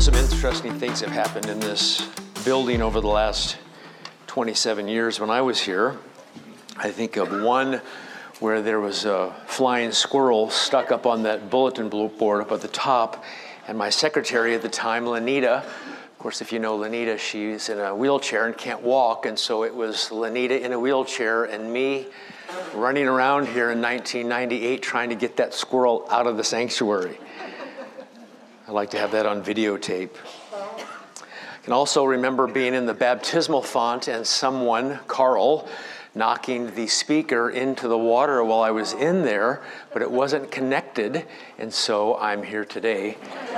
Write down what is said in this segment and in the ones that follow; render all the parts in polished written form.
Some interesting things have happened in this building over the last 27 years. When I was here, I think of one where there was a flying squirrel stuck up on that bulletin board up at the top, and my secretary at the time, Lenita, of course, if you know Lenita, she's in a wheelchair and can't walk, and so it was Lenita in a wheelchair and me running around here in 1998 trying to get that squirrel out of the sanctuary. I like to have that on videotape. I can also remember being in the baptismal font and someone, Carl, knocking the speaker into the water while I was in there, but it wasn't connected, and so I'm here today.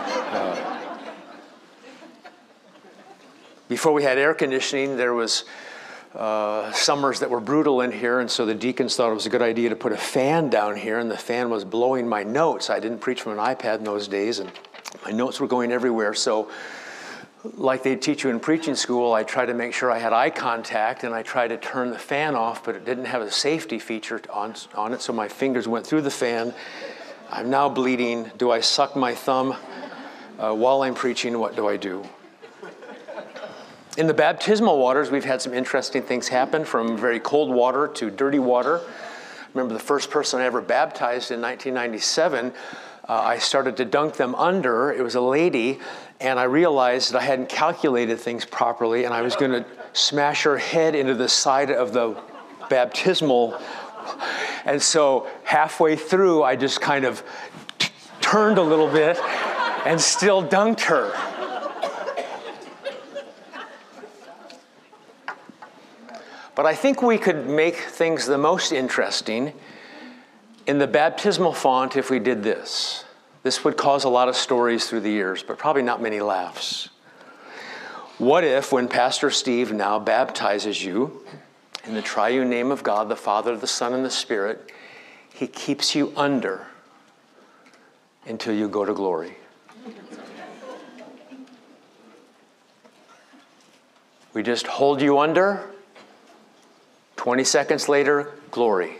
Before we had air conditioning, there was summers that were brutal in here, and so the deacons thought it was a good idea to put a fan down here, and the fan was blowing my notes. I didn't preach from an iPad in those days, and my notes were going everywhere, so like they teach you in preaching school, I tried to make sure I had eye contact, and I tried to turn the fan off, but it didn't have a safety feature on it, so my fingers went through the fan. I'm now bleeding. Do I suck my thumb while I'm preaching? What do I do? In the baptismal waters, we've had some interesting things happen, from very cold water to dirty water. I remember the first person I ever baptized in 1997, I started to dunk them under. It was a lady, and I realized that I hadn't calculated things properly, and I was going to smash her head into the side of the baptismal. And so halfway through, I just kind of turned a little bit and still dunked her. But I think we could make things the most interesting in the baptismal font if we did this. This would cause a lot of stories through the years, but probably not many laughs. What if, when Pastor Steve now baptizes you in the triune name of God, the Father, the Son, and the Spirit, he keeps you under until you go to glory? We just hold you under. 20 seconds later, glory.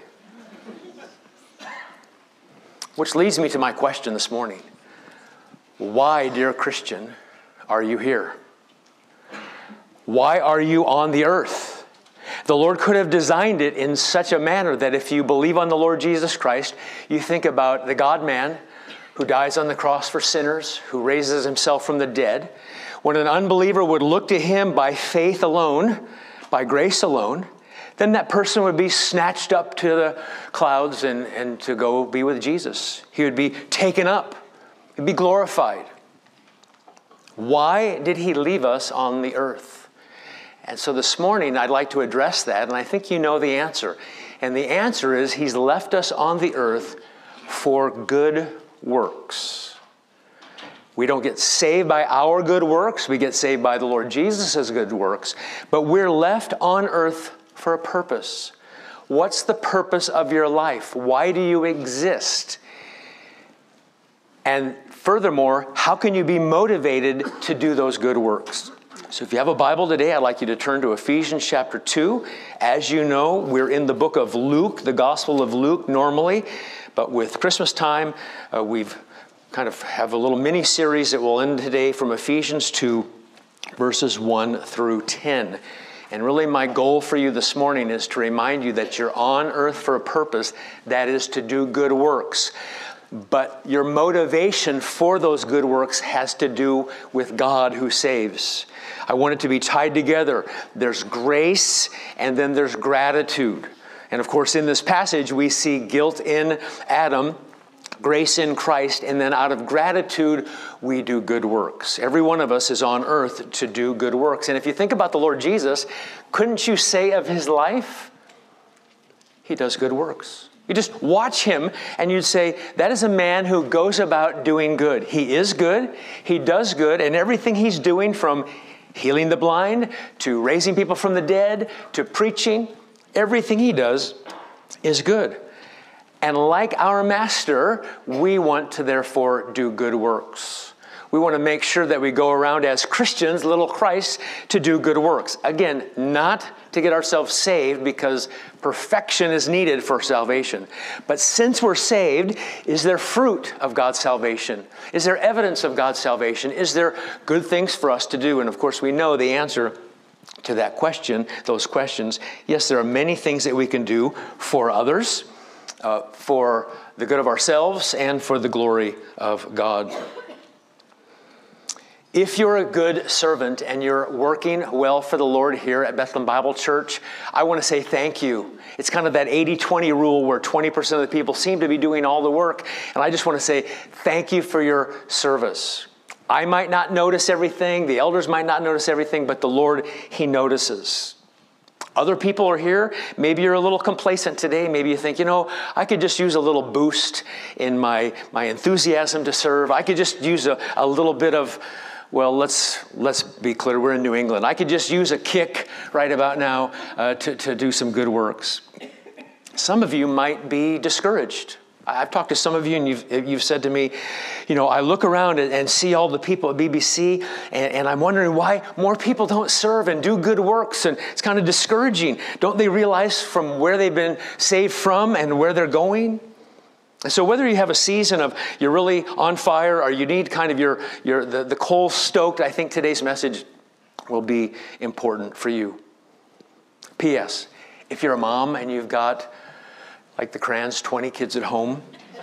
Which leads me to my question this morning. Why, dear Christian, are you here? Why are you on the earth? The Lord could have designed it in such a manner that if you believe on the Lord Jesus Christ, you think about the God-man who dies on the cross for sinners, who raises himself from the dead. When an unbeliever would look to him by faith alone, by grace alone, then that person would be snatched up to the clouds and to go be with Jesus. He would be taken up. He'd be glorified. Why did he leave us on the earth? And so this morning, I'd like to address that, and I think you know the answer. And the answer is, he's left us on the earth for good works. We don't get saved by our good works. We get saved by the Lord Jesus' good works. But we're left on earth for a purpose. What's the purpose of your life? Why do you exist? And furthermore, how can you be motivated to do those good works? So if you have a Bible today, I'd like you to turn to Ephesians chapter 2. As you know, we're in the book of Luke, the Gospel of Luke normally, but with Christmas time, we've kind of have a little mini-series that will end today from Ephesians 2, verses 1 through 10. And really my goal for you this morning is to remind you that you're on earth for a purpose, that is to do good works. But your motivation for those good works has to do with God who saves. I want it to be tied together. There's grace and then there's gratitude. And of course in this passage we see guilt in Adam, grace in Christ, and then out of gratitude, we do good works. Every one of us is on earth to do good works. And if you think about the Lord Jesus, couldn't you say of his life, he does good works? You just watch him and you'd say, that is a man who goes about doing good. He is good, he does good, and everything he's doing, from healing the blind to raising people from the dead to preaching, everything he does is good. And like our master, we want to therefore do good works. We want to make sure that we go around as Christians, little Christ, to do good works. Again, not to get ourselves saved, because perfection is needed for salvation. But since we're saved, is there fruit of God's salvation? Is there evidence of God's salvation? Is there good things for us to do? And of course, we know the answer to that question, those questions. Yes, there are many things that we can do for others, for the good of ourselves, and for the glory of God. If you're a good servant and you're working well for the Lord here at Bethlehem Bible Church, I want to say thank you. It's kind of that 80-20 rule where 20% of the people seem to be doing all the work. And I just want to say thank you for your service. I might not notice everything, the elders might not notice everything, but the Lord, He notices. Other people are here. Maybe you're a little complacent today. Maybe you think, I could just use a little boost in my enthusiasm to serve. I could just use a little bit of, well, let's be clear, we're in New England. I could just use a kick right about now to do some good works. Some of you might be discouraged. I've talked to some of you, and you've said to me, I look around and see all the people at BBC, and I'm wondering why more people don't serve and do good works, and it's kind of discouraging. Don't they realize from where they've been saved from and where they're going? And so whether you have a season of you're really on fire, or you need kind of the coal stoked, I think today's message will be important for you. P.S. If you're a mom and you've got, like the Crans, 20 kids at home,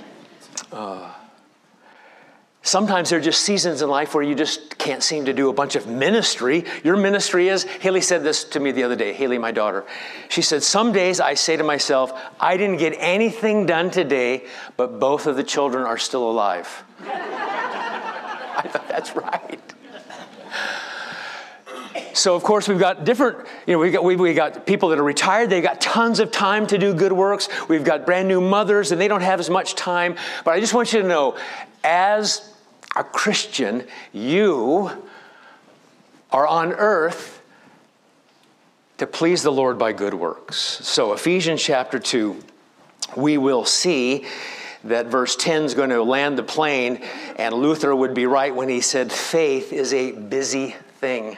sometimes there are just seasons in life where you just can't seem to do a bunch of ministry. Your ministry is, Haley said this to me the other day, Haley, my daughter. She said, some days I say to myself, I didn't get anything done today, but both of the children are still alive. I thought, that's right. So, of course, we've got different, we got people that are retired. They got tons of time to do good works. We've got brand new mothers, and they don't have as much time. But I just want you to know, as a Christian, you are on earth to please the Lord by good works. So, Ephesians chapter 2, we will see that verse 10 is going to land the plane, and Luther would be right when he said faith is a busy thing.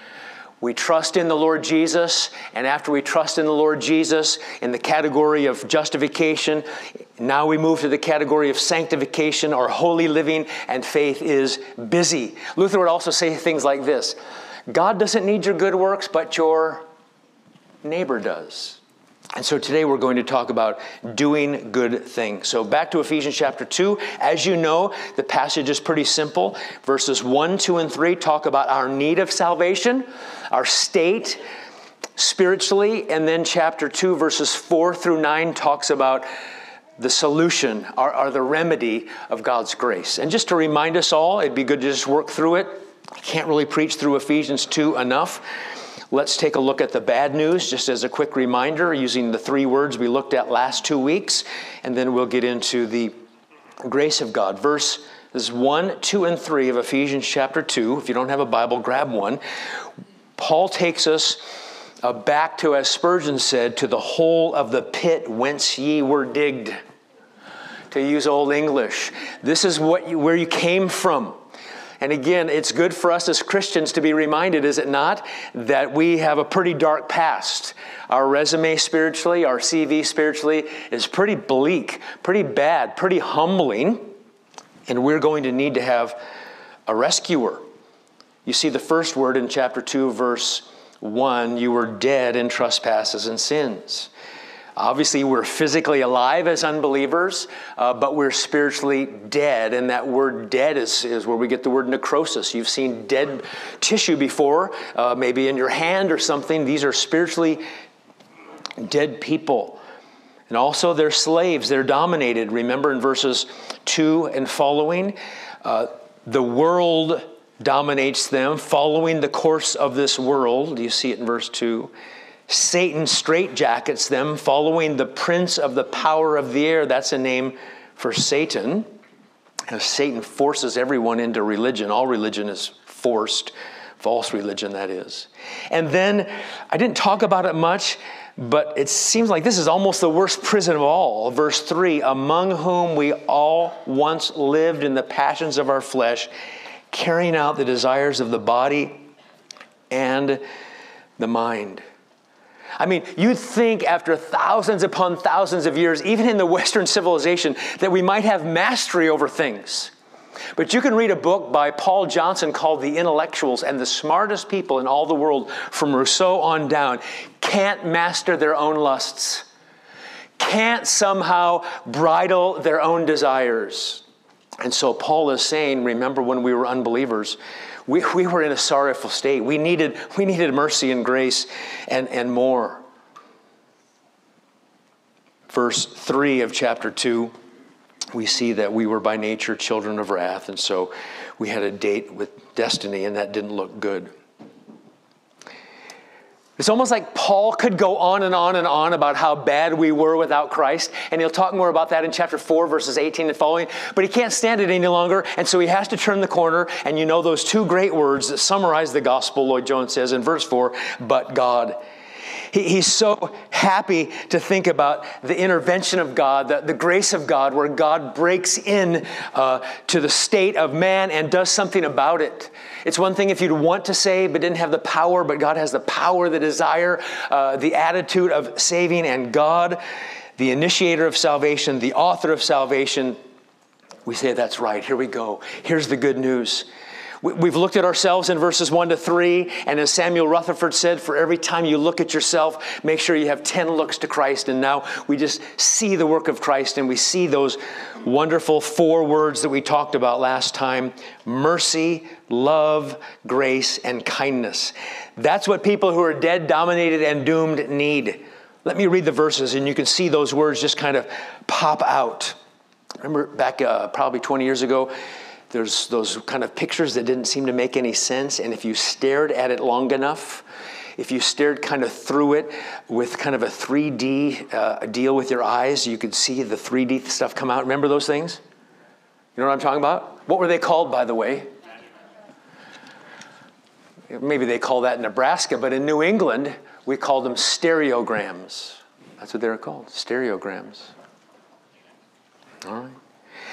We trust in the Lord Jesus, and after we trust in the Lord Jesus in the category of justification, now we move to the category of sanctification or holy living, and faith is busy. Luther would also say things like this: God doesn't need your good works, but your neighbor does. And so today we're going to talk about doing good things. So back to Ephesians chapter 2. As you know, the passage is pretty simple. Verses 1, 2, and 3 talk about our need of salvation, our state spiritually. And then chapter 2, verses 4 through 9 talks about the solution or the remedy of God's grace. And just to remind us all, it'd be good to just work through it. I can't really preach through Ephesians 2 enough. Let's take a look at the bad news, just as a quick reminder, using the 3 words we looked at last 2 weeks, and then we'll get into the grace of God. Verses 1, 2, and 3 of Ephesians chapter 2. If you don't have a Bible, grab one. Paul takes us back to, as Spurgeon said, to the hole of the pit whence ye were digged. To use Old English, this is where you came from. And again, it's good for us as Christians to be reminded, is it not, that we have a pretty dark past. Our resume spiritually, our CV spiritually is pretty bleak, pretty bad, pretty humbling. And we're going to need to have a rescuer. You see the first word in chapter 2, verse 1, you were dead in trespasses and sins. Obviously, we're physically alive as unbelievers, but we're spiritually dead. And that word dead is where we get the word necrosis. You've seen dead tissue before, maybe in your hand or something. These are spiritually dead people. And also they're slaves. They're dominated. Remember in verses 2 and following, the world dominates them, following the course of this world. You see it in verse 2. Satan straitjackets them, following the prince of the power of the air. That's a name for Satan. Satan forces everyone into religion. All religion is forced. False religion, that is. And then, I didn't talk about it much, but it seems like this is almost the worst prison of all. Verse 3, among whom we all once lived in the passions of our flesh, carrying out the desires of the body and the mind. I mean, you'd think after thousands upon thousands of years, even in the Western civilization, that we might have mastery over things. But you can read a book by Paul Johnson called The Intellectuals, and the smartest people in all the world, from Rousseau on down, can't master their own lusts, can't somehow bridle their own desires. And so Paul is saying, remember when we were unbelievers, we were in a sorrowful state. We needed mercy and grace and more. Verse 3 of chapter 2, we see that we were by nature children of wrath, and so we had a date with destiny, and that didn't look good. It's almost like Paul could go on and on and on about how bad we were without Christ, and he'll talk more about that in chapter 4, verses 18 and following, but he can't stand it any longer, and so he has to turn the corner, and you know those two great words that summarize the gospel, Lloyd Jones says in verse 4, but God. He's so happy to think about the intervention of God, the grace of God, where God breaks in to the state of man and does something about it. It's one thing if you'd want to save but didn't have the power, but God has the power, the desire, the attitude of saving, and God, the initiator of salvation, the author of salvation, we say, that's right, here we go. Here's the good news. We've looked at ourselves in verses 1 to 3, and as Samuel Rutherford said, for every time you look at yourself, make sure you have 10 looks to Christ. And now we just see the work of Christ, and we see those wonderful 4 words that we talked about last time: mercy, love, grace, and kindness. That's what people who are dead, dominated, and doomed need. Let me read the verses, and you can see those words just kind of pop out. Remember back probably 20 years ago, there's those kind of pictures that didn't seem to make any sense. And if you stared at it long enough, if you stared kind of through it with kind of a 3D deal with your eyes, you could see the 3D stuff come out. Remember those things? You know what I'm talking about? What were they called, by the way? Maybe they call that in Nebraska, but in New England, we called them stereograms. That's what they were called, stereograms. All right.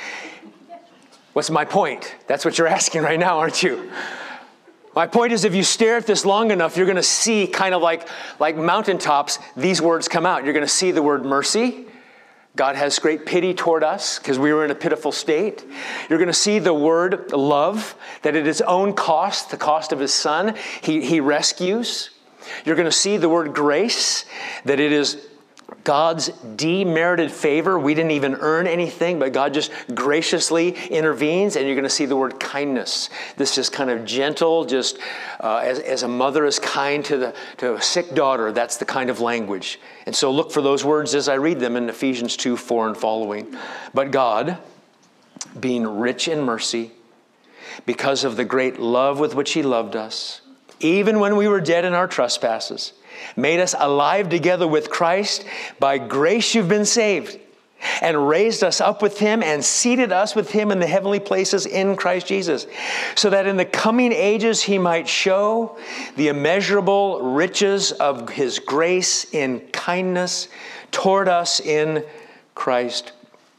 What's my point? That's what you're asking right now, aren't you? My point is, if you stare at this long enough, you're going to see kind of like mountaintops, these words come out. You're going to see the word mercy. God has great pity toward us because we were in a pitiful state. You're going to see the word love, that at his own cost, the cost of his son, he rescues. You're going to see the word grace, that it is God's demerited favor. We didn't even earn anything, but God just graciously intervenes. And you're going to see the word kindness. This is kind of gentle, just as a mother is kind to a sick daughter. That's the kind of language. And so look for those words as I read them in Ephesians 2, 4 and following. But God, being rich in mercy, because of the great love with which he loved us, even when we were dead in our trespasses, made us alive together with Christ. By grace you've been saved, and raised us up with him and seated us with him in the heavenly places in Christ Jesus, so that in the coming ages he might show the immeasurable riches of his grace in kindness toward us in Christ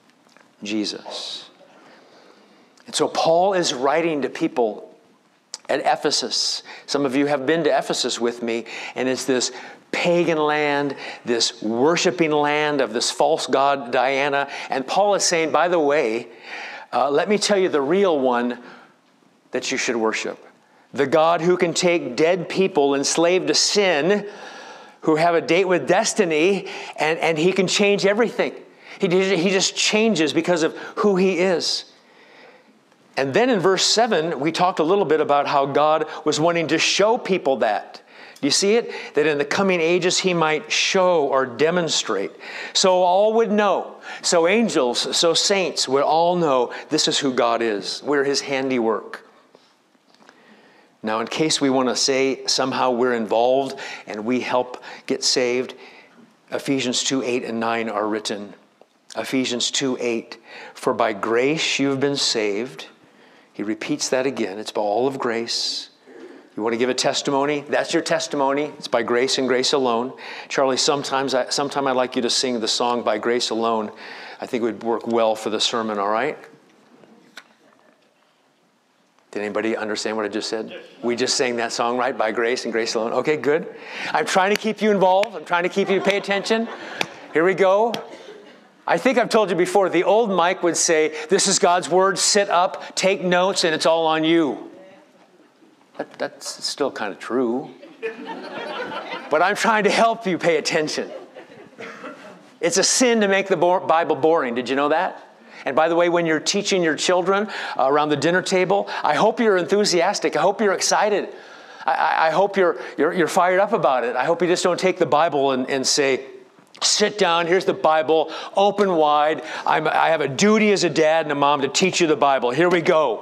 Jesus. And so Paul is writing to people at Ephesus. Some of you have been to Ephesus with me, and it's this pagan land, this worshiping land of this false god Diana. And Paul is saying, by the way, let me tell you the real one that you should worship. The God who can take dead people enslaved to sin, who have a date with destiny, and he can change everything. He just changes because of who he is. And then in verse 7, we talked a little bit about how God was wanting to show people that. Do you see it? That in the coming ages he might show or demonstrate. So all would know. So angels, so saints would all know this is who God is. We're his handiwork. Now, in case we want to say somehow we're involved and we help get saved, Ephesians 2, 8 and 9 are written. Ephesians 2, 8, for by grace you have been saved. He repeats that again. It's by all of grace. You want to give a testimony? That's your testimony. It's by grace and grace alone. Charlie, sometime I'd like you to sing the song By Grace Alone. I think it would work well for the sermon, all right? Did anybody understand what I just said? We just sang that song, right? By grace and grace alone. Okay, good. I'm trying to keep you involved. I'm trying to keep you to pay attention. Here we go. I think I've told you before, the old Mike would say, this is God's word, sit up, take notes, and it's all on you. That's still kind of true. But I'm trying to help you pay attention. It's a sin to make the Bible boring. Did you know that? And by the way, when you're teaching your children around the dinner table, I hope you're enthusiastic. I hope you're excited. I hope you're fired up about it. I hope you just don't take the Bible and say, sit down, here's the Bible, open wide. I have a duty as a dad and a mom to teach you the Bible. Here we go.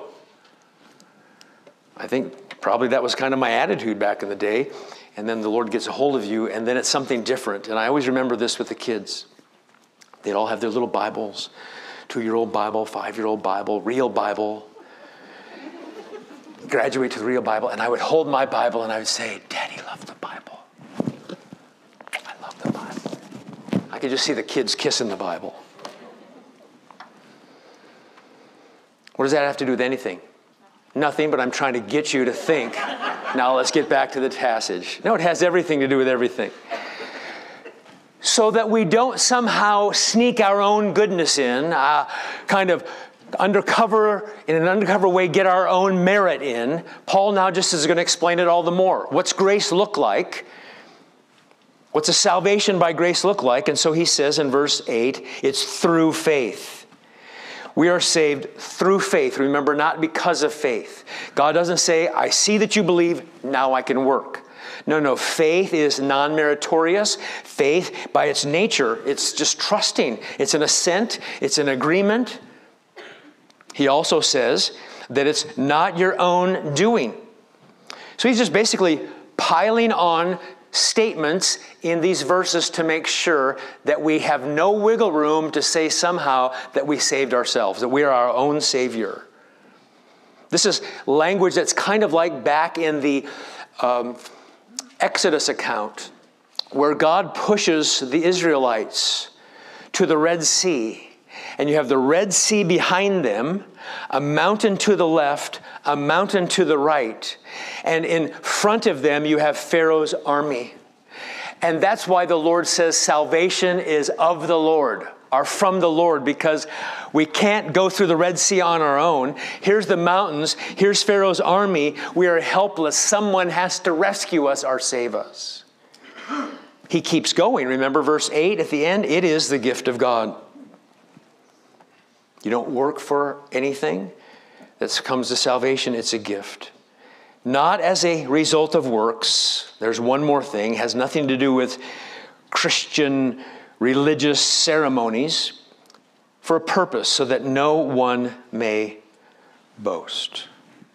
I think probably that was kind of my attitude back in the day. And then the Lord gets a hold of you, and then it's something different. And I always remember this with the kids. They'd all have their little Bibles. 2-year-old Bible, 5-year-old Bible, real Bible. Graduate to the real Bible, and I would hold my Bible and I would say, Daddy loves the Bible. I love the Bible. I could just see the kids kissing the Bible. What does that have to do with anything? Nothing, but I'm trying to get you to think. Now let's get back to the passage. No, it has everything to do with everything. So that we don't somehow sneak our own goodness in, kind of undercover, in an undercover way, get our own merit in. Paul now just is going to explain it all the more. What's grace look like? What's a salvation by grace look like? And so he says in verse 8, it's through faith. We are saved through faith. Remember, not because of faith. God doesn't say, I see that you believe, now I can work. No, faith is non-meritorious. Faith, by its nature, it's just trusting. It's an assent. It's an agreement. He also says that it's not your own doing. So he's just basically piling on statements in these verses to make sure that we have no wiggle room to say somehow that we saved ourselves, that we are our own Savior. This is language that's kind of like back in the Exodus account, where God pushes the Israelites to the Red Sea. And you have the Red Sea behind them, a mountain to the left, a mountain to the right. And in front of them, you have Pharaoh's army. And that's why the Lord says salvation is of the Lord, or from the Lord, because we can't go through the Red Sea on our own. Here's the mountains. Here's Pharaoh's army. We are helpless. Someone has to rescue us or save us. He keeps going. Remember verse 8 at the end? It is the gift of God. You don't work for anything that comes to salvation. It's a gift. Not as a result of works. There's one more thing. It has nothing to do with Christian religious ceremonies, for a purpose, so that no one may boast.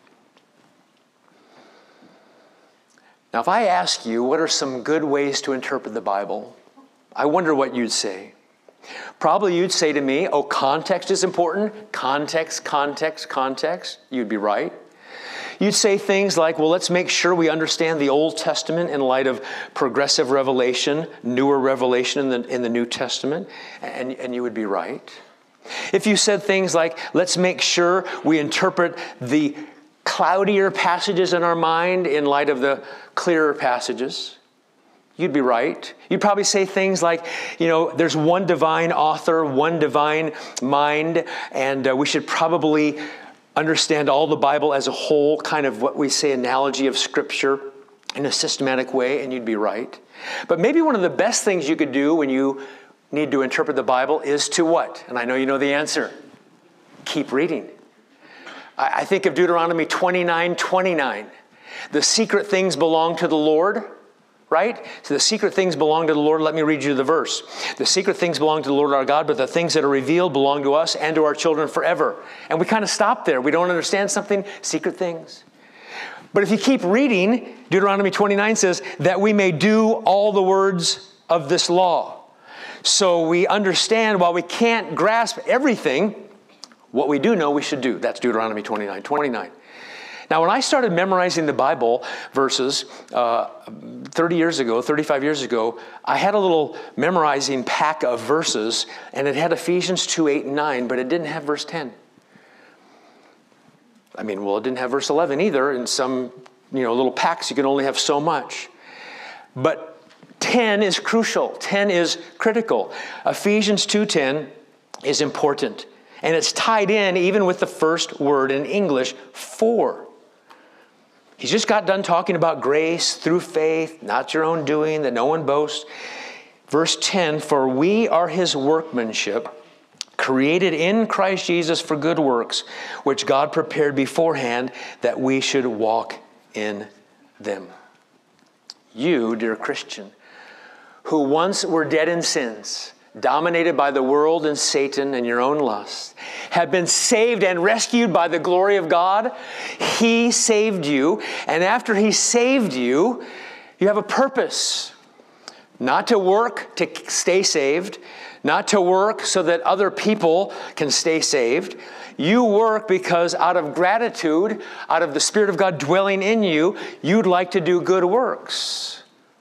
Now, if I ask you, what are some good ways to interpret the Bible? I wonder what you'd say. Probably you'd say to me, oh, context is important. Context, context, context. You'd be right. You'd say things like, well, let's make sure we understand the Old Testament in light of progressive revelation, newer revelation in the New Testament, and you would be right. If you said things like, let's make sure we interpret the cloudier passages in our mind in light of the clearer passages, you'd be right. You'd probably say things like, there's one divine author, one divine mind, and we should probably understand all the Bible as a whole, kind of what we say analogy of Scripture in a systematic way, and you'd be right. But maybe one of the best things you could do when you need to interpret the Bible is to what? And I know you know the answer. Keep reading. I think of Deuteronomy 29:29. The secret things belong to the Lord, right? So the secret things belong to the Lord. Let me read you the verse. The secret things belong to the Lord our God, but the things that are revealed belong to us and to our children forever. And we kind of stop there. We don't understand something, secret things. But if you keep reading, Deuteronomy 29 says, that we may do all the words of this law. So we understand, while we can't grasp everything, what we do know we should do. That's Deuteronomy 29:29. Now, when I started memorizing the Bible verses 35 years ago, I had a little memorizing pack of verses, and it had Ephesians 2:8 and 9, but it didn't have verse 10. Well, it didn't have verse 11 either. In some, little packs, you can only have so much. But 10 is crucial. 10 is critical. Ephesians 2:10 is important. And it's tied in even with the first word in English, for. He's just got done talking about grace through faith, not your own doing, that no one boasts. Verse 10, for we are his workmanship, created in Christ Jesus for good works, which God prepared beforehand that we should walk in them. You, dear Christian, who once were dead in sins, dominated by the world and Satan and your own lust, have been saved and rescued by the glory of God. He saved you, and after he saved you, you have a purpose. Not to work to stay saved, not to work so that other people can stay saved. You work because out of gratitude, out of the Spirit of God dwelling in you, you'd like to do good works.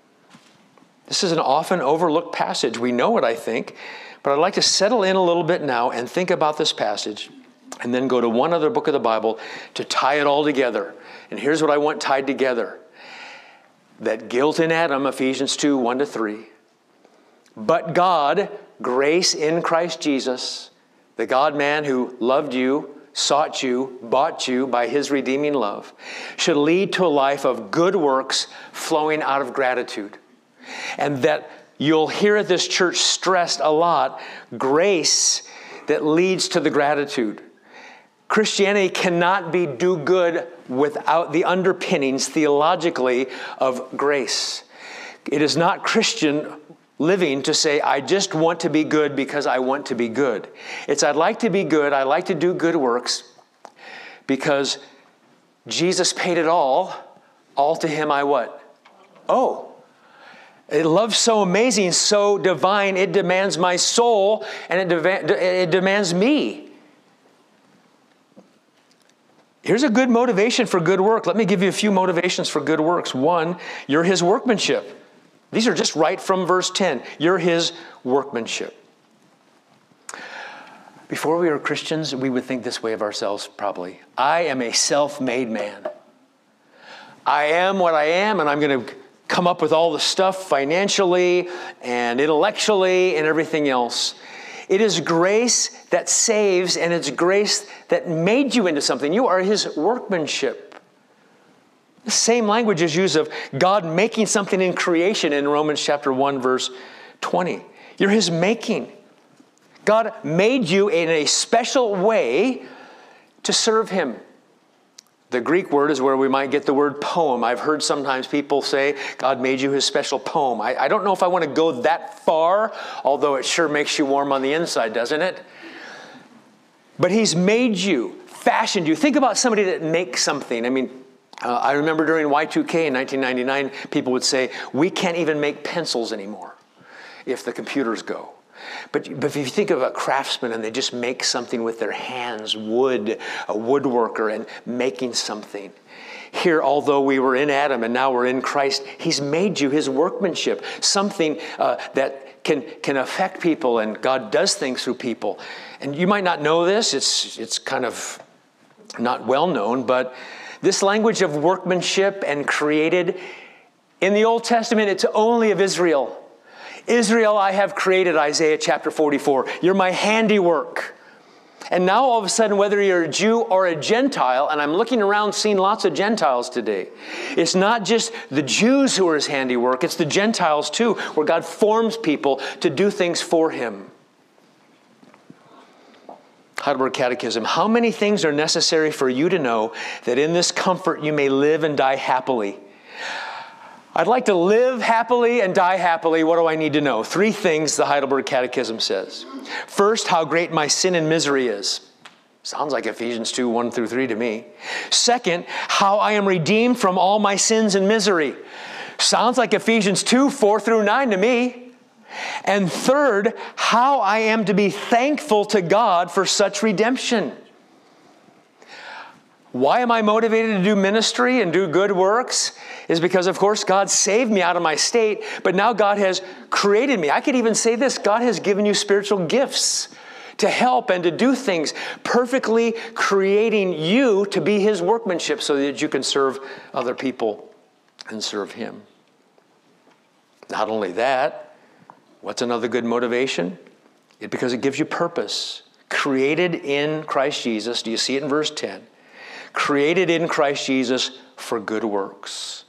This is an often overlooked passage. We know it, I think, but I'd like to settle in a little bit now and think about this passage and then go to one other book of the Bible to tie it all together. And here's what I want tied together. That guilt in Adam, Ephesians 2, 1-3. But God, grace in Christ Jesus, the God-man who loved you, sought you, bought you by his redeeming love, should lead to a life of good works flowing out of gratitude. And that you'll hear at this church stressed a lot, grace that leads to the gratitude. Christianity cannot be do good without the underpinnings theologically of grace. It is not Christian living to say, I just want to be good because I want to be good. It's I'd like to be good, I like to do good works because Jesus paid it all to him I what? Oh. Love so amazing, so divine, it demands my soul and it demands me. Here's a good motivation for good work. Let me give you a few motivations for good works. One, you're his workmanship. These are just right from verse 10. You're his workmanship. Before we were Christians, we would think this way of ourselves probably. I am a self-made man. I am what I am, and I'm going to come up with all the stuff financially and intellectually and everything else. It is grace that saves, and it's grace that made you into something. You are his workmanship. The same language is used of God making something in creation in Romans chapter 1, verse 20. You're his making. God made you in a special way to serve him. The Greek word is where we might get the word poem. I've heard sometimes people say, God made you his special poem. I don't know if I want to go that far, although it sure makes you warm on the inside, doesn't it? But he's made you, fashioned you. Think about somebody that makes something. I remember during Y2K in 1999, people would say, we can't even make pencils anymore if the computers go. But if you think of a craftsman and they just make something with their hands, wood, a woodworker, and making something. Here, although we were in Adam and now we're in Christ, he's made you his workmanship, something that can affect people, and God does things through people. And you might not know this, it's kind of not well known, but this language of workmanship and created, in the Old Testament, it's only of Israel. Israel, I have created, Isaiah chapter 44. You're my handiwork. And now all of a sudden, whether you're a Jew or a Gentile, and I'm looking around seeing lots of Gentiles today, it's not just the Jews who are his handiwork, it's the Gentiles too, where God forms people to do things for him. Heidelberg Catechism, how many things are necessary for you to know that in this comfort you may live and die happily? I'd like to live happily and die happily. What do I need to know? 3 things the Heidelberg Catechism says. First, how great my sin and misery is. Sounds like Ephesians 2, 1-3 to me. Second, how I am redeemed from all my sins and misery. Sounds like Ephesians 2, 4-9 to me. And third, how I am to be thankful to God for such redemption. Why am I motivated to do ministry and do good works? Is because, of course, God saved me out of my state, but now God has created me. I could even say this, God has given you spiritual gifts to help and to do things, perfectly creating you to be His workmanship so that you can serve other people and serve Him. Not only that, what's another good motivation? Because it gives you purpose. Created in Christ Jesus. Do you see it in verse 10? Created in Christ Jesus for good works.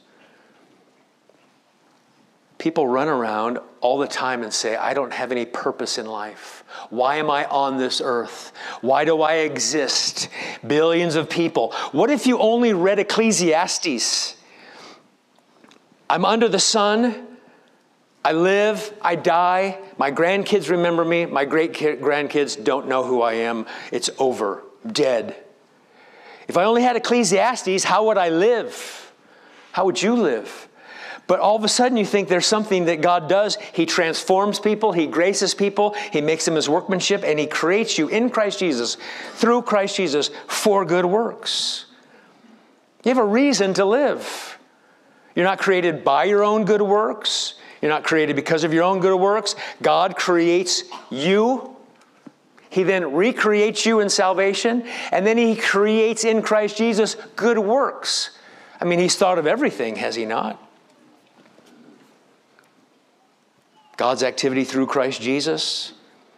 People run around all the time and say, I don't have any purpose in life. Why am I on this earth? Why do I exist? Billions of people. What if you only read Ecclesiastes? I'm under the sun. I live, I die, my grandkids remember me, my great-grandkids don't know who I am. It's over, dead. If I only had Ecclesiastes, how would I live? How would you live? But all of a sudden you think there's something that God does. He transforms people, He graces people, He makes them His workmanship, and He creates you in Christ Jesus, through Christ Jesus, for good works. You have a reason to live. You're not created by your own good works. You're not created because of your own good works. God creates you. He then recreates you in salvation. And then He creates in Christ Jesus good works. I mean, He's thought of everything, has He not? God's activity through Christ Jesus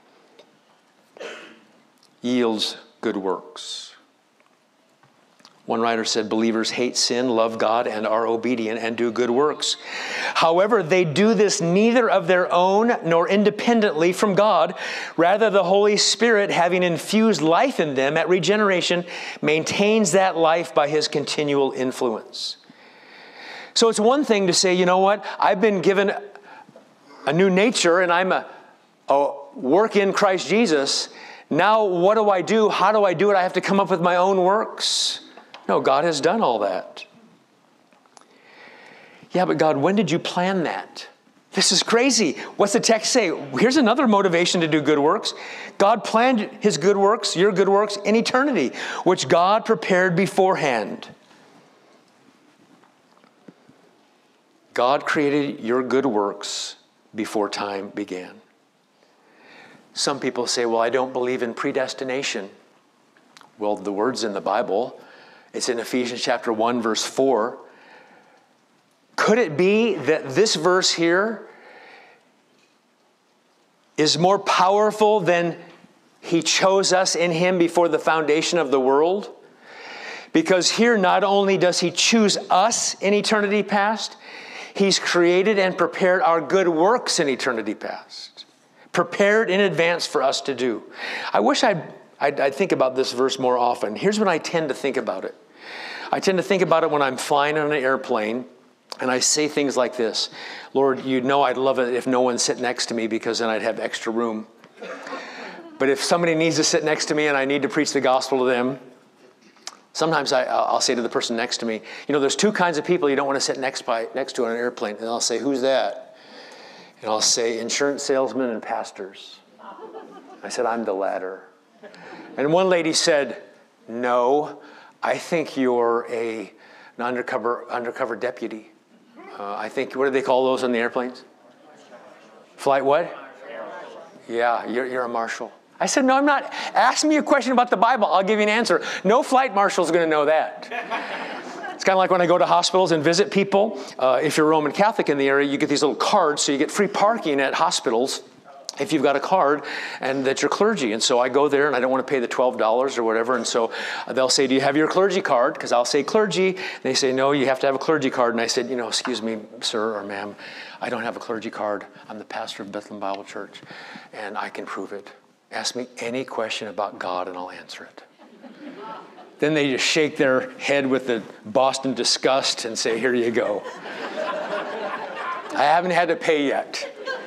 yields good works. One writer said, believers hate sin, love God, and are obedient, and do good works. However, they do this neither of their own nor independently from God. Rather, the Holy Spirit, having infused life in them at regeneration, maintains that life by His continual influence. So it's one thing to say, you know what, I've been given a new nature, and I'm a work in Christ Jesus. Now what do I do? How do I do it? I have to come up with my own works. No, God has done all that. Yeah, but God, when did you plan that? This is crazy. What's the text say? Here's another motivation to do good works. God planned His good works, your good works, in eternity, which God prepared beforehand. God created your good works before time began. Some people say, well, I don't believe in predestination. Well, the word's in the Bible. It's in Ephesians chapter 1, verse 4. Could it be that this verse here is more powerful than He chose us in Him before the foundation of the world? Because here not only does He choose us in eternity past, He's created and prepared our good works in eternity past. Prepared in advance for us to do. I wish I'd think about this verse more often. Here's when I tend to think about it. I tend to think about it when I'm flying on an airplane, and I say things like this. Lord, you know I'd love it if no one sit next to me, because then I'd have extra room. But if somebody needs to sit next to me and I need to preach the gospel to them, sometimes I'll say to the person next to me, you know, there's two kinds of people you don't want to sit next to on an airplane. And I'll say, who's that? And I'll say, insurance salesmen and pastors. I said, I'm the latter. And one lady said, no, I think you're an undercover deputy. I think, what do they call those on the airplanes? Flight what? Yeah, you're a marshal. I said, no, I'm not. Ask me a question about the Bible. I'll give you an answer. No flight marshal's going to know that. It's kind of like when I go to hospitals and visit people. If you're Roman Catholic in the area, you get these little cards, so you get free parking at hospitals if you've got a card and that you're clergy. And so I go there and I don't want to pay the $12 or whatever. And so they'll say, do you have your clergy card? Because I'll say clergy. And they say, no, you have to have a clergy card. And I said, excuse me, sir or ma'am, I don't have a clergy card. I'm the pastor of Bethlehem Bible Church, and I can prove it. Ask me any question about God and I'll answer it. Then they just shake their head with the Boston disgust and say, here you go. I haven't had to pay yet.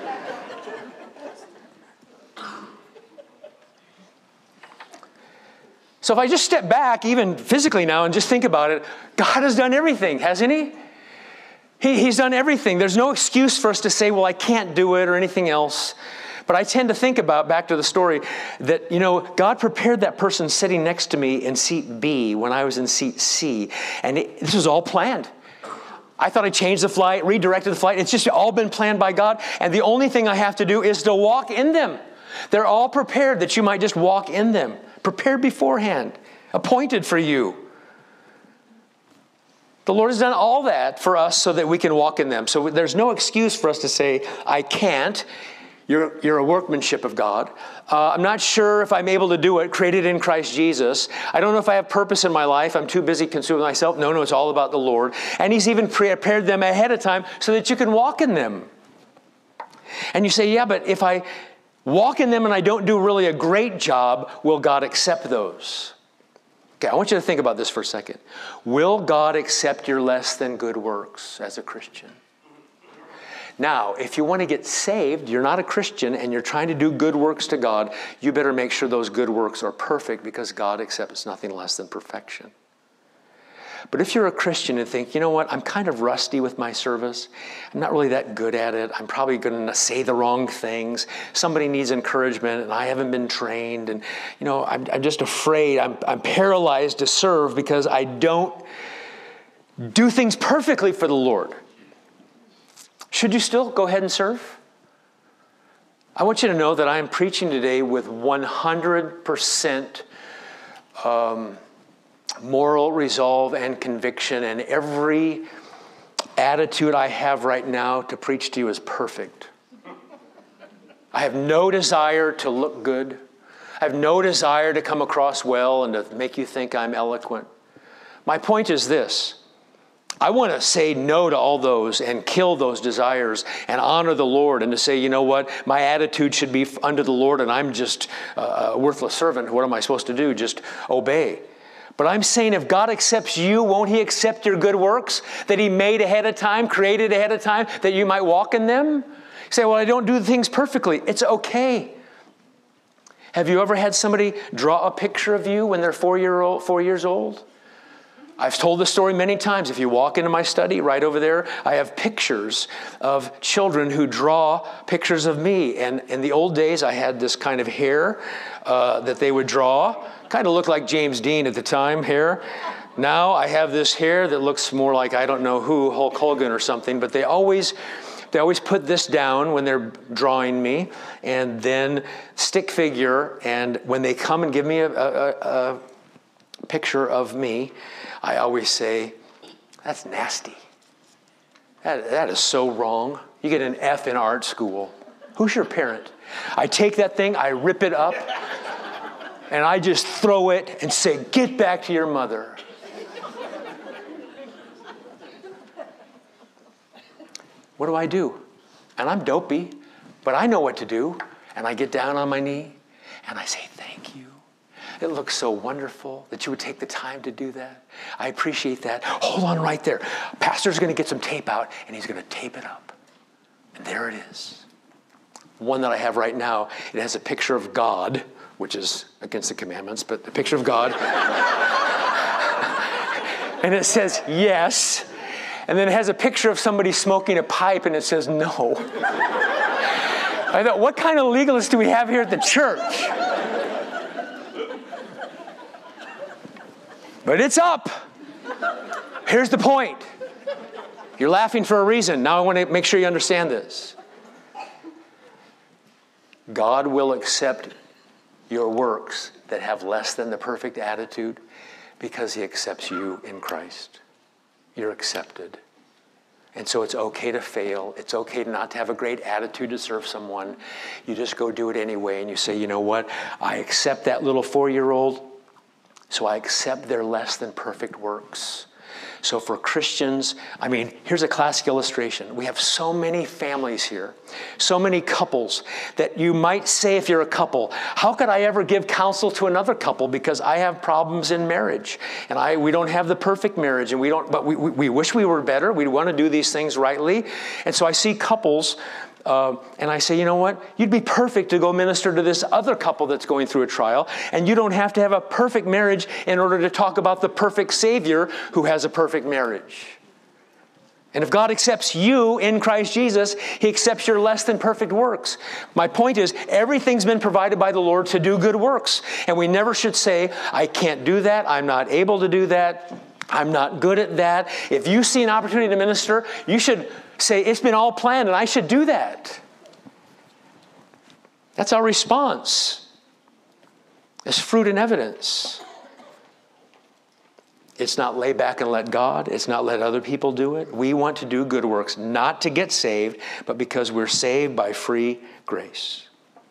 So if I just step back, even physically now, and just think about it, God has done everything, hasn't He? He's done everything. There's no excuse for us to say, well, I can't do it or anything else. But I tend to think about, back to the story, that, God prepared that person sitting next to me in seat B when I was in seat C. And this was all planned. I thought I changed the flight, redirected the flight. It's just all been planned by God. And the only thing I have to do is to walk in them. They're all prepared that you might just walk in them. Prepared beforehand. Appointed for you. The Lord has done all that for us so that we can walk in them. So there's no excuse for us to say, I can't. You're a workmanship of God. I'm not sure if I'm able to do it, created in Christ Jesus. I don't know if I have purpose in my life. I'm too busy consuming myself. No, it's all about the Lord. And He's even prepared them ahead of time so that you can walk in them. And you say, yeah, but if I walk in them and I don't do really a great job, will God accept those? Okay, I want you to think about this for a second. Will God accept your less than good works as a Christian? Now, if you want to get saved, you're not a Christian, and you're trying to do good works to God, you better make sure those good works are perfect, because God accepts nothing less than perfection. But if you're a Christian and think, you know what, I'm kind of rusty with my service. I'm not really that good at it. I'm probably going to say the wrong things. Somebody needs encouragement, and I haven't been trained. And, I'm just afraid. I'm paralyzed to serve because I don't do things perfectly for the Lord. Should you still go ahead and serve? I want you to know that I am preaching today with 100% moral resolve and conviction, and every attitude I have right now to preach to you is perfect. I have no desire to look good. I have no desire to come across well and to make you think I'm eloquent. My point is this. I want to say no to all those and kill those desires and honor the Lord, and to say, you know what, my attitude should be under the Lord, and I'm just a worthless servant. What am I supposed to do? Just obey. But I'm saying, if God accepts you, won't He accept your good works that He made ahead of time, created ahead of time, that you might walk in them? You say, well, I don't do things perfectly. It's okay. Have you ever had somebody draw a picture of you when they're 4 years old? I've told this story many times. If you walk into my study right over there, I have pictures of children who draw pictures of me. And in the old days, I had this kind of hair that they would draw. Kind of looked like James Dean at the time, hair. Now I have this hair that looks more like, I don't know who, Hulk Hogan or something. But they always put this down when they're drawing me, and then stick figure. And when they come and give me a picture of me, I always say, that's nasty. That is so wrong. You get an F in art school. Who's your parent? I take that thing, I rip it up, and I just throw it and say, get back to your mother. What do I do? And I'm dopey, but I know what to do. And I get down on my knee, and I say, thank you. It looks so wonderful that you would take the time to do that. I appreciate that. Hold on right there. Pastor's going to get some tape out, and he's going to tape it up. And there it is. One that I have right now, it has a picture of God, which is against the commandments, but the picture of God. And it says, yes. And then it has a picture of somebody smoking a pipe, and it says, no. I thought, what kind of legalists do we have here at the church? But it's up. Here's the point. You're laughing for a reason. Now I want to make sure you understand this. God will accept your works that have less than the perfect attitude because He accepts you in Christ. You're accepted. And so it's okay to fail. It's okay not to have a great attitude to serve someone. You just go do it anyway, and you say, you know what? I accept that little 4-year-old. So I accept their less than perfect works. So for Christians, here's a classic illustration. We have so many families here, so many couples, that you might say, if you're a couple, how could I ever give counsel to another couple, because I have problems in marriage, and we don't have the perfect marriage, and but we wish we were better. We want to do these things rightly. And so I see couples, and I say, you know what? You'd be perfect to go minister to this other couple that's going through a trial, and you don't have to have a perfect marriage in order to talk about the perfect Savior who has a perfect marriage. And if God accepts you in Christ Jesus, He accepts your less than perfect works. My point is, everything's been provided by the Lord to do good works. And we never should say, I can't do that, I'm not able to do that, I'm not good at that. If you see an opportunity to minister, you should say, it's been all planned and I should do that. That's our response. It's fruit and evidence. It's not lay back and let God. It's not let other people do it. We want to do good works, not to get saved, but because we're saved by free grace.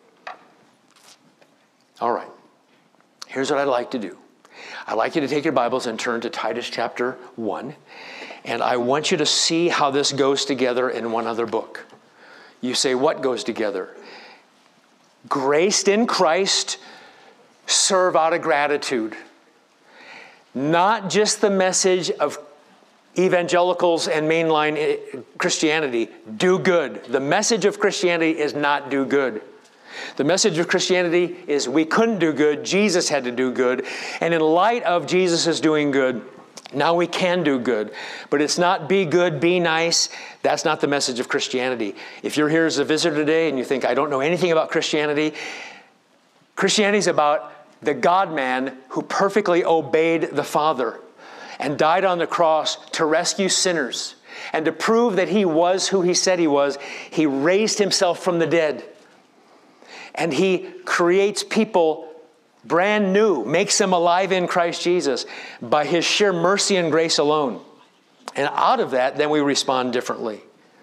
All right. Here's what I'd like to do. I'd like you to take your Bibles and turn to Titus chapter 1. And I want you to see how this goes together in one other book. You say, what goes together? Graced in Christ, serve out of gratitude. Not just the message of evangelicals and mainline Christianity, do good. The message of Christianity is not do good. The message of Christianity is we couldn't do good, Jesus had to do good. And in light of Jesus' doing good, now we can do good. But it's not be good, be nice. That's not the message of Christianity. If you're here as a visitor today and you think, I don't know anything about Christianity, Christianity is about the God-man who perfectly obeyed the Father and died on the cross to rescue sinners. And to prove that he was who he said he was, he raised himself from the dead. And he creates people brand new, makes them alive in Christ Jesus by his sheer mercy and grace alone. And out of that, then we respond differently.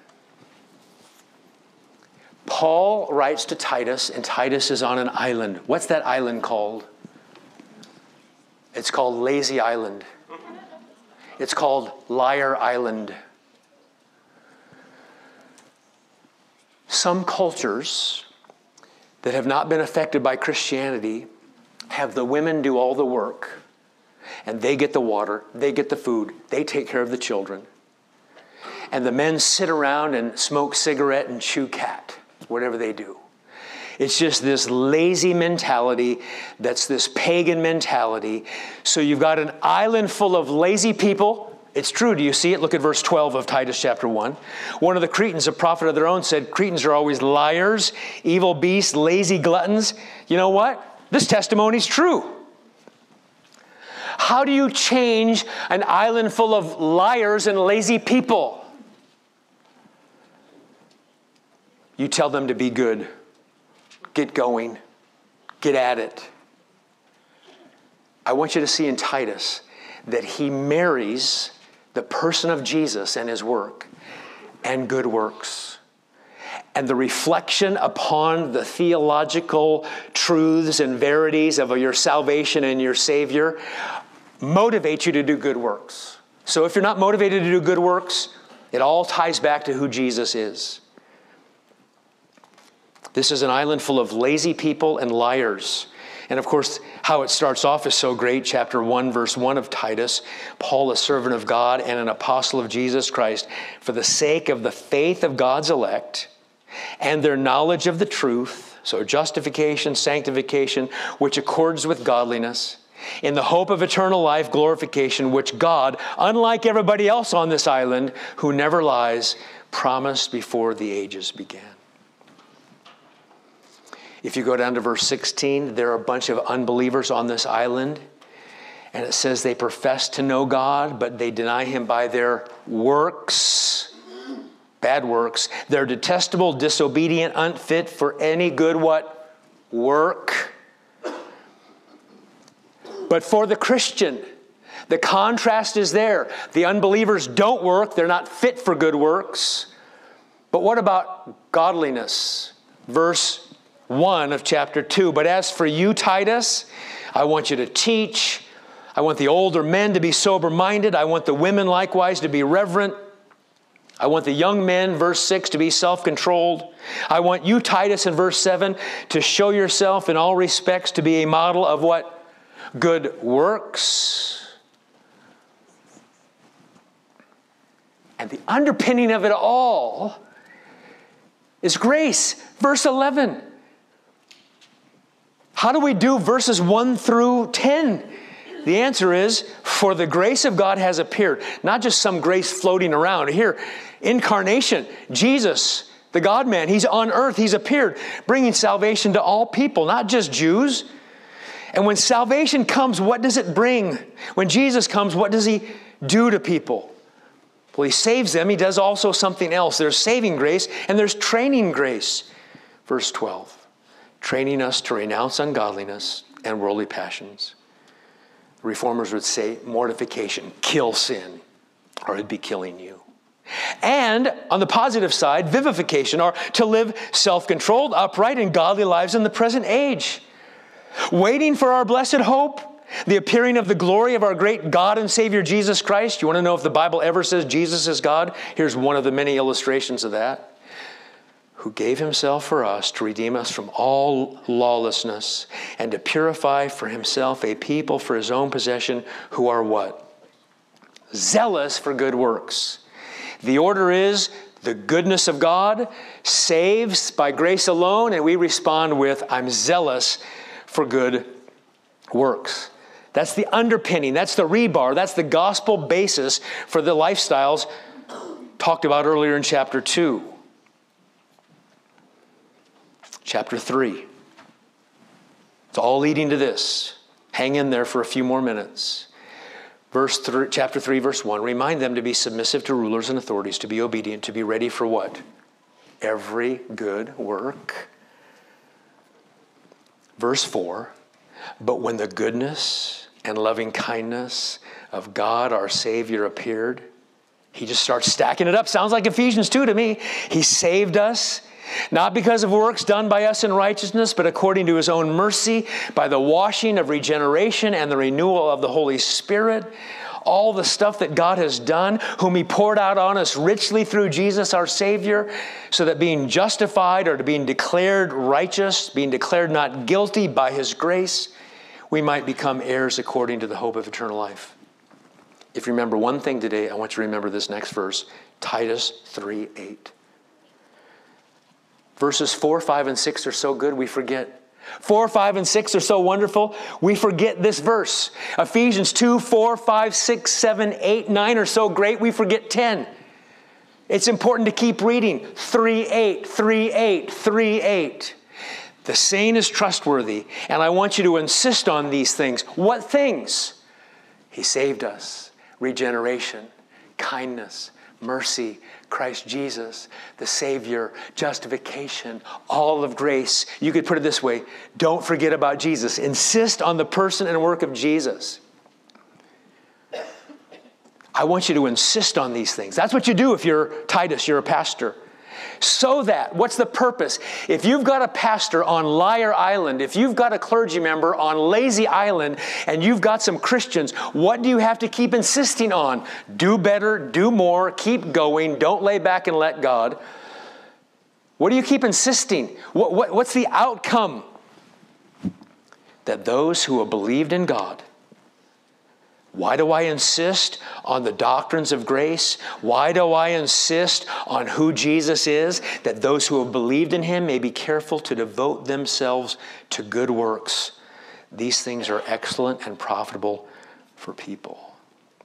Paul writes to Titus, and Titus is on an island. What's that island called? It's called Lazy Island. It's called Liar Island. Some cultures that have not been affected by Christianity have the women do all the work, and they get the water, they get the food, they take care of the children. And the men sit around and smoke cigarette and chew cat, whatever they do. It's just this lazy mentality that's this pagan mentality. So you've got an island full of lazy people. It's true. Do you see it? Look at verse 12 of Titus chapter 1. One of the Cretans, a prophet of their own, said, Cretans are always liars, evil beasts, lazy gluttons. You know what? This testimony's true. How do you change an island full of liars and lazy people? You tell them to be good. Get going. Get at it. I want you to see in Titus that he marries the person of Jesus and his work and good works. And the reflection upon the theological truths and verities of your salvation and your Savior motivates you to do good works. So if you're not motivated to do good works, it all ties back to who Jesus is. This is an island full of lazy people and liars. And of course, how it starts off is so great. Chapter 1, verse 1 of Titus. Paul, a servant of God and an apostle of Jesus Christ, for the sake of the faith of God's elect and their knowledge of the truth, so justification, sanctification, which accords with godliness, in the hope of eternal life, glorification, which God, unlike everybody else on this island, who never lies, promised before the ages began. If you go down to verse 16, there are a bunch of unbelievers on this island. And it says they profess to know God, but they deny him by their works. Bad works. They're detestable, disobedient, unfit for any good what? Work. But for the Christian, the contrast is there. The unbelievers don't work. They're not fit for good works. But what about godliness? Verse 1 of chapter 2. But as for you, Titus, I want you to teach. I want the older men to be sober-minded. I want the women likewise to be reverent. I want the young men, verse 6, to be self-controlled. I want you, Titus, in verse 7, to show yourself in all respects to be a model of what? Good works. And the underpinning of it all is grace. Verse 11. How do we do verses 1 through 10? The answer is, for the grace of God has appeared. Not just some grace floating around. Here, incarnation, Jesus, the God-man, he's on earth, he's appeared, bringing salvation to all people, not just Jews. And when salvation comes, what does it bring? When Jesus comes, what does he do to people? Well, he saves them. He does also something else. There's saving grace and there's training grace. Verse 12. training us to renounce ungodliness and worldly passions. The Reformers would say mortification, kill sin, or it'd be killing you. And on the positive side, vivification, or to live self-controlled, upright, and godly lives in the present age, waiting for our blessed hope, the appearing of the glory of our great God and Savior Jesus Christ. You want to know if the Bible ever says Jesus is God? Here's one of the many illustrations of that. Who gave himself for us to redeem us from all lawlessness and to purify for himself a people for his own possession who are what? Zealous for good works. The order is the goodness of God saves by grace alone, and we respond with, I'm zealous for good works. That's the underpinning, that's the rebar, that's the gospel basis for the lifestyles talked about earlier in chapter 2. Chapter 3. It's all leading to this. Hang in there for a few more minutes. Chapter 3, verse 1. Remind them to be submissive to rulers and authorities, to be obedient, to be ready for what? Every good work. Verse 4. But when the goodness and loving kindness of God our Savior appeared, he just starts stacking it up. Sounds like Ephesians 2 to me. He saved us, not because of works done by us in righteousness, but according to his own mercy, by the washing of regeneration and the renewal of the Holy Spirit. All the stuff that God has done, whom he poured out on us richly through Jesus our Savior, so that being justified or being declared righteous, being declared not guilty by his grace, we might become heirs according to the hope of eternal life. If you remember one thing today, I want you to remember this next verse, Titus 3:8. Verses 4, 5, and 6 are so good, we forget. 4, 5, and 6 are so wonderful, we forget this verse. Ephesians 2, 4, 5, 6, 7, 8, 9 are so great, we forget 10. It's important to keep reading. 3:8, 3:8, 3:8. The saying is trustworthy, and I want you to insist on these things. What things? He saved us. Regeneration, kindness, mercy, Christ Jesus, the Savior, justification, all of grace. You could put it this way, don't forget about Jesus. Insist on the person and work of Jesus. I want you to insist on these things. That's what you do if you're Titus, you're a pastor. So that, what's the purpose? If you've got a pastor on Liar Island, if you've got a clergy member on Lazy Island, and you've got some Christians, what do you have to keep insisting on? Do better, do more, keep going, don't lay back and let God. What do you keep insisting? What's the outcome? That those who have believed in God. Why do I insist on the doctrines of grace? Why do I insist on who Jesus is? That those who have believed in him may be careful to devote themselves to good works. These things are excellent and profitable for people.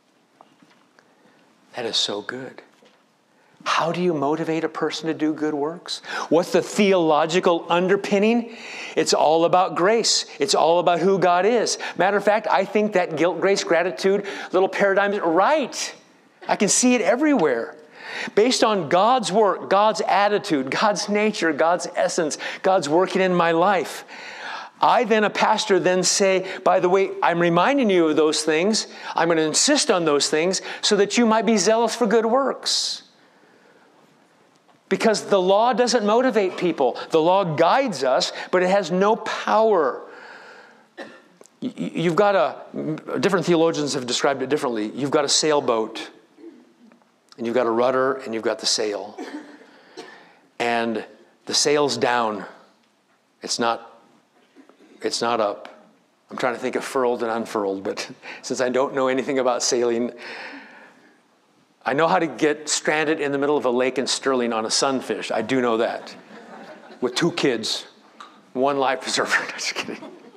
That is so good. How do you motivate a person to do good works? What's the theological underpinning? It's all about grace. It's all about who God is. Matter of fact, I think that guilt, grace, gratitude little paradigm is right. I can see it everywhere. Based on God's work, God's attitude, God's nature, God's essence, God's working in my life. I then, a pastor, then say, by the way, I'm reminding you of those things. I'm going to insist on those things so that you might be zealous for good works. Because the law doesn't motivate people. The law guides us, but it has no power. You've got different theologians have described it differently. You've got a sailboat, and you've got a rudder, and you've got the sail. And the sail's down. It's not up. I'm trying to think of furled and unfurled, but since I don't know anything about sailing, I know how to get stranded in the middle of a lake in Sterling on a sunfish. I do know that. With 2 kids, 1 life preserver. Just kidding.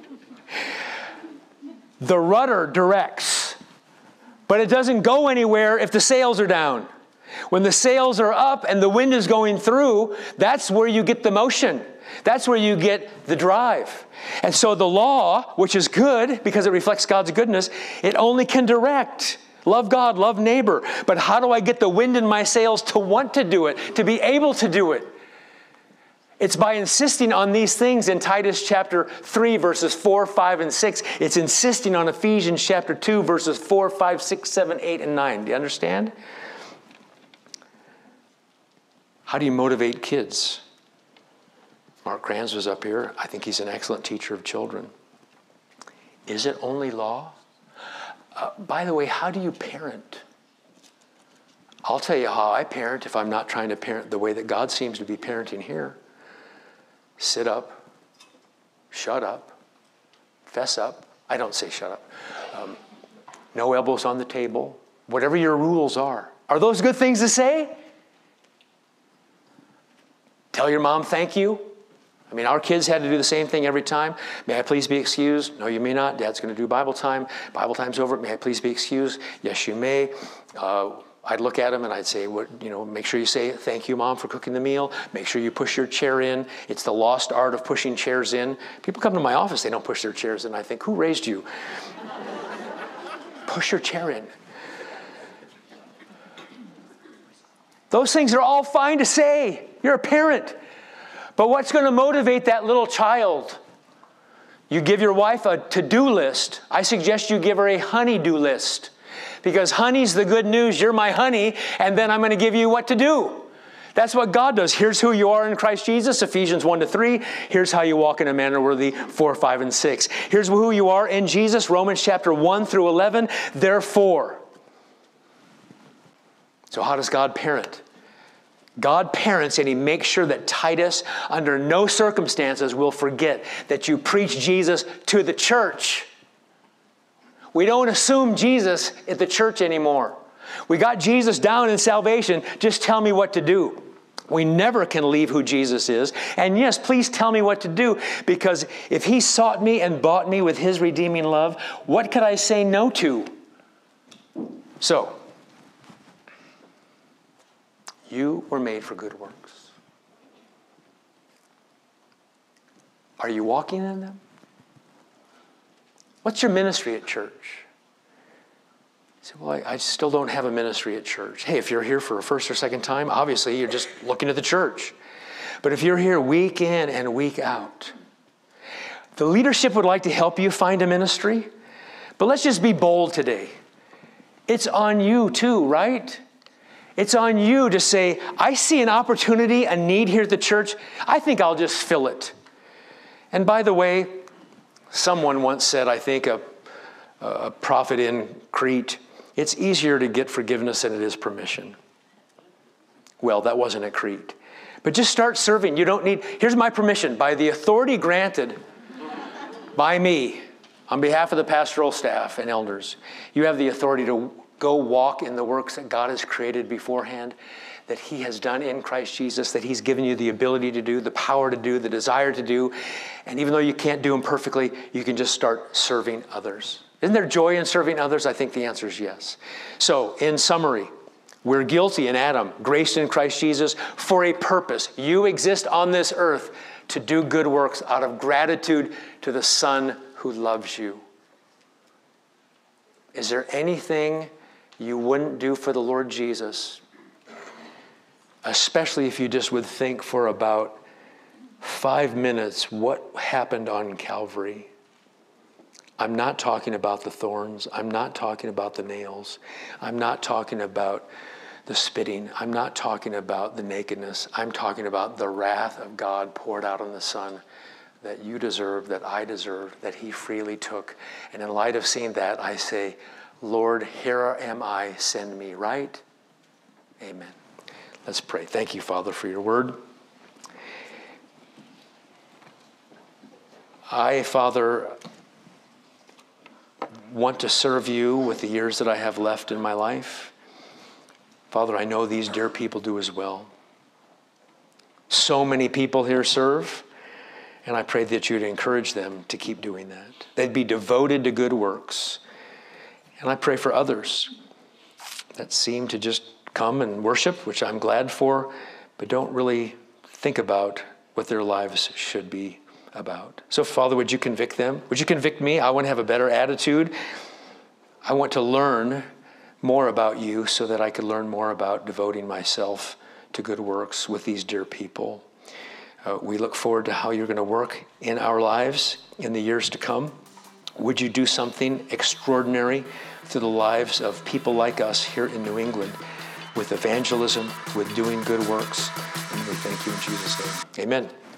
The rudder directs, but it doesn't go anywhere if the sails are down. When the sails are up and the wind is going through, that's where you get the motion. That's where you get the drive. And so the law, which is good because it reflects God's goodness, it only can direct. Love God, love neighbor. But how do I get the wind in my sails to want to do it, to be able to do it? It's by insisting on these things in Titus chapter 3, verses 4, 5, and 6. It's insisting on Ephesians chapter 2, verses 4, 5, 6, 7, 8, and 9. Do you understand? How do you motivate kids? Mark Kranz was up here. I think he's an excellent teacher of children. Is it only law? By the way, how do you parent? I'll tell you how I parent if I'm not trying to parent the way that God seems to be parenting here. Sit up, shut up, fess up. I don't say shut up. No elbows on the table. Whatever your rules are. Are those good things to say? Tell your mom thank you. I mean, our kids had to do the same thing every time. May I please be excused? No, you may not. Dad's going to do Bible time. Bible time's over. May I please be excused? Yes, you may. I'd look at him and I'd say, make sure you say, thank you, Mom, for cooking the meal. Make sure you push your chair in. It's the lost art of pushing chairs in. People come to my office, they don't push their chairs in. I think, who raised you? Push your chair in. Those things are all fine to say. You're a parent. But what's going to motivate that little child? You give your wife a to-do list. I suggest you give her a honey-do list. Because honey's the good news. You're my honey, and then I'm going to give you what to do. That's what God does. Here's who you are in Christ Jesus, Ephesians 1-3. Here's how you walk in a manner worthy, 4, 5, and 6. Here's who you are in Jesus, Romans chapter 1 through 11. Therefore. So how does God parent? God parents, and He makes sure that Titus, under no circumstances, will forget that you preach Jesus to the church. We don't assume Jesus at the church anymore. We got Jesus down in salvation. Just tell me what to do. We never can leave who Jesus is. And yes, please tell me what to do, because if He sought me and bought me with His redeeming love, what could I say no to? So, you were made for good works. Are you walking in them? What's your ministry at church? You say, well, I still don't have a ministry at church. Hey, if you're here for a first or second time, obviously you're just looking at the church. But if you're here week in and week out, the leadership would like to help you find a ministry. But let's just be bold today. It's on you too, right? It's on you to say, I see an opportunity, a need here at the church. I think I'll just fill it. And by the way, someone once said, I think a prophet in Crete, it's easier to get forgiveness than it is permission. Well, that wasn't at Crete. But just start serving. You don't need, here's my permission. By the authority granted by me, on behalf of the pastoral staff and elders, you have the authority to go walk in the works that God has created beforehand, that He has done in Christ Jesus, that He's given you the ability to do, the power to do, the desire to do. And even though you can't do them perfectly, you can just start serving others. Isn't there joy in serving others? I think the answer is yes. So, in summary, we're guilty in Adam, graced in Christ Jesus for a purpose. You exist on this earth to do good works out of gratitude to the Son who loves you. Is there anything you wouldn't do for the Lord Jesus? Especially if you just would think for about 5 minutes what happened on Calvary. I'm not talking about the thorns. I'm not talking about the nails. I'm not talking about the spitting. I'm not talking about the nakedness. I'm talking about the wrath of God poured out on the Son that you deserve, that I deserve, that He freely took. And in light of seeing that, I say, Lord, here am I, send me, right? Amen. Let's pray. Thank you, Father, for your word. I, Father, want to serve you with the years that I have left in my life. Father, I know these dear people do as well. So many people here serve, and I pray that you'd encourage them to keep doing that. They'd be devoted to good works. And I pray for others that seem to just come and worship, which I'm glad for, but don't really think about what their lives should be about. So, Father, would you convict them? Would you convict me? I want to have a better attitude. I want to learn more about you so that I could learn more about devoting myself to good works with these dear people. We look forward to how you're going to work in our lives in the years to come. Would you do something extraordinary through the lives of people like us here in New England with evangelism, with doing good works? And we thank you in Jesus' name. Amen.